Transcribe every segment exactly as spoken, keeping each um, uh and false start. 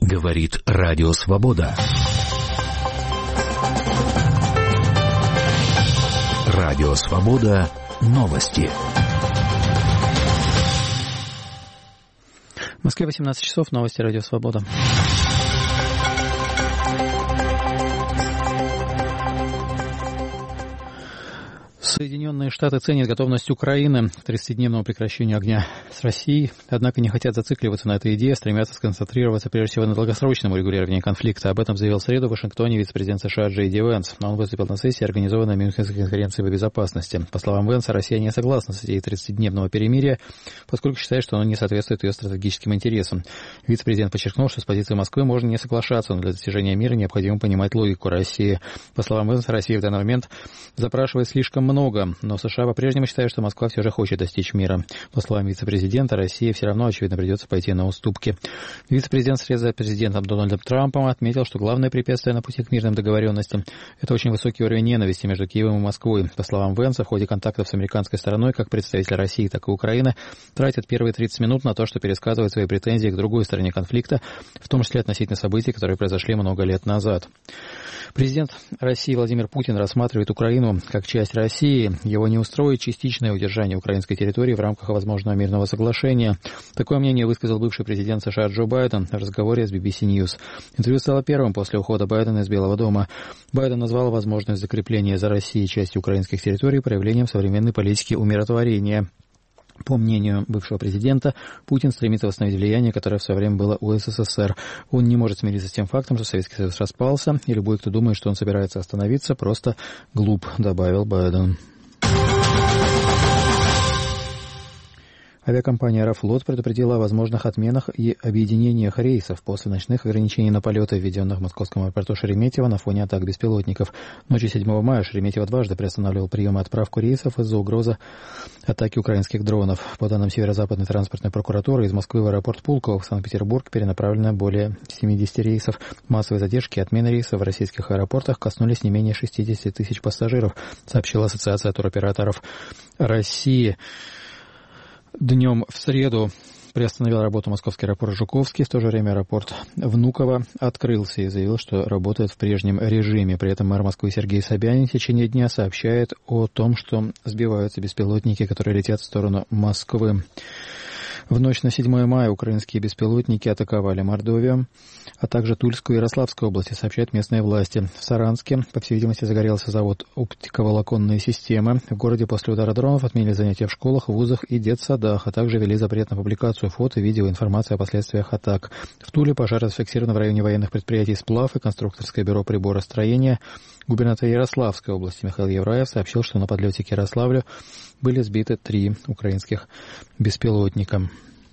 Говорит Радио Свобода. Радио Свобода. Новости. В Москве восемнадцать часов. Новости Радио Свобода. Соединенные Штаты ценят готовность Украины к тридцатидневному прекращению огня с Россией, однако не хотят зацикливаться на этой идее, стремятся сконцентрироваться прежде всего на долгосрочном урегулировании конфликта. Об этом заявил в среду в Вашингтоне вице-президент США Джей Ди Венс. Он выступил на сессии, организованной Мюнхенской конференцией по безопасности. По словам Венса, Россия не согласна с идеей тридцатидневного перемирия, поскольку считает, что оно не соответствует ее стратегическим интересам. Вице-президент подчеркнул, что с позиции Москвы можно не соглашаться, но для достижения мира необходимо понимать логику России. По словам Венса, Россия в данный момент запрашивает слишком много, но США по-прежнему считают, что Москва все же хочет достичь мира. По словам вице-президента, России все равно, очевидно, придется пойти на уступки. Вице-президент вслед за президентом Дональдом Трампом отметил, что главное препятствие на пути к мирным договоренностям – это очень высокий уровень ненависти между Киевом и Москвой. По словам Венса, в ходе контактов с американской стороной, как представитель России, так и Украины, тратят первые тридцать минут на то, что пересказывают свои претензии к другой стороне конфликта, в том числе относительно событий, которые произошли много лет назад. Президент России Владимир Путин рассматривает Украину как часть России. Его не устроит частичное удержание украинской территории в рамках возможного мирного соглашения. Такое мнение высказал бывший президент США Джо Байден в разговоре с би би си News. Интервью стало первым после ухода Байдена из Белого дома. Байден назвал возможность закрепления за Россией части украинских территорий проявлением современной политики умиротворения. По мнению бывшего президента, Путин стремится восстановить влияние, которое в свое время было у эс эс эс эр. Он не может смириться с тем фактом, что Советский Союз распался, и любой, кто думает, что он собирается остановиться, просто глуп, добавил Байден. Авиакомпания «Аэрофлот» предупредила о возможных отменах и объединениях рейсов после ночных ограничений на полеты, введенных в московском аэропорту Шереметьево на фоне атак беспилотников. Ночью седьмого мая Шереметьево дважды приостанавливал прием и отправку рейсов из-за угрозы атаки украинских дронов. По данным Северо-Западной транспортной прокуратуры, из Москвы в аэропорт Пулково в Санкт-Петербург перенаправлено более семидесяти рейсов. Массовые задержки и отмены рейсов в российских аэропортах коснулись не менее шестидесяти тысяч пассажиров, сообщила Ассоциация туроператоров России. Днем в среду приостановил работу московский аэропорт Жуковский. В то же время аэропорт Внуково открылся и заявил, что работает в прежнем режиме. При этом мэр Москвы Сергей Собянин в течение дня сообщает о том, что сбиваются беспилотники, которые летят в сторону Москвы. В ночь на седьмое мая украинские беспилотники атаковали Мордовию, а также Тульскую и Ярославскую области, сообщают местные власти. В Саранске, по всей видимости, загорелся завод оптиковолоконные системы. В городе после удара дронов отменили занятия в школах, вузах и детсадах, а также ввели запрет на публикацию фото, видео, информации о последствиях атак. В Туле пожар зафиксирован в районе военных предприятий «Сплав» и конструкторское бюро приборостроения. Губернатор Ярославской области Михаил Евраев сообщил, что на подлете к Ярославлю были сбиты три украинских беспилотника.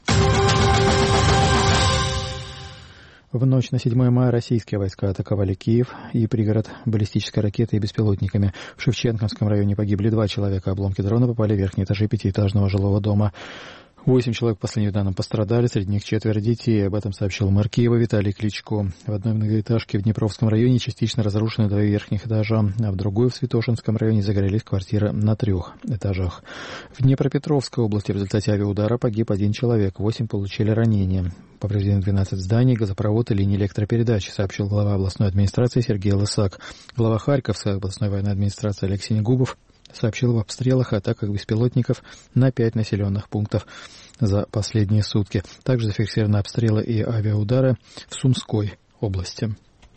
В ночь на седьмое мая российские войска атаковали Киев и пригород баллистической ракетой и беспилотниками. В Шевченковском районе погибли два человека. Обломки дрона попали в верхние этажи пятиэтажного жилого дома. Восемь человек, по последним данным, пострадали, среди них четверо детей. Об этом сообщил мэр Киева Виталий Кличко. В одной многоэтажке в Днепровском районе частично разрушены два верхних этажа, а в другой, в Святошинском районе, загорелись квартиры на трех этажах. В Днепропетровской области в результате авиаудара погиб один человек, восемь получили ранения. Повреждены двенадцать зданий, газопровод и линии электропередач, сообщил глава областной администрации Сергей Лысак. Глава Харьковской областной военной администрации Алексей Негубов сообщил об обстрелах и атаках беспилотников на пять населенных пунктов за последние сутки. Также зафиксированы обстрелы и авиаудары в Сумской области.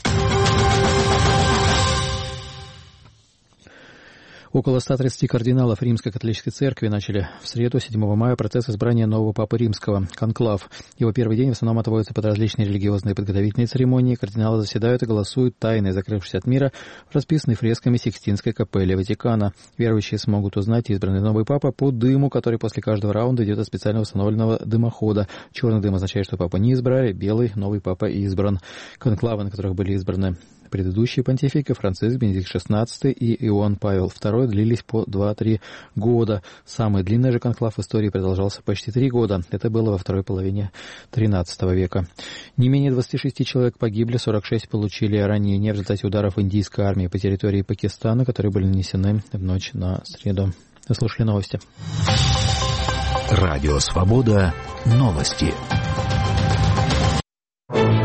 Около ста тридцати кардиналов Римской католической церкви начали в среду, седьмого мая, процесс избрания нового папы римского, конклав. Его первый день в основном отводится под различные религиозные подготовительные церемонии. Кардиналы заседают и голосуют тайно, закрывшись от мира, расписанной фресками Сикстинской капелли Ватикана. Верующие смогут узнать избранный новый папа по дыму, который после каждого раунда идет от специально установленного дымохода. Черный дым означает, что папу не избрали, белый новый папа избран. Конклавы, на которых были избраны предыдущие понтифики, Франциск, Бенедикт шестнадцатый и Иоанн Павел второй, длились по два-три года. Самый длинный же конклав в истории продолжался почти три года. Это было во второй половине тринадцатого века. Не менее двадцати шести человек погибли, сорок шесть получили ранения в результате ударов индийской армии по территории Пакистана, которые были нанесены в ночь на среду. Вы слушали новости. Радио Свобода. Новости.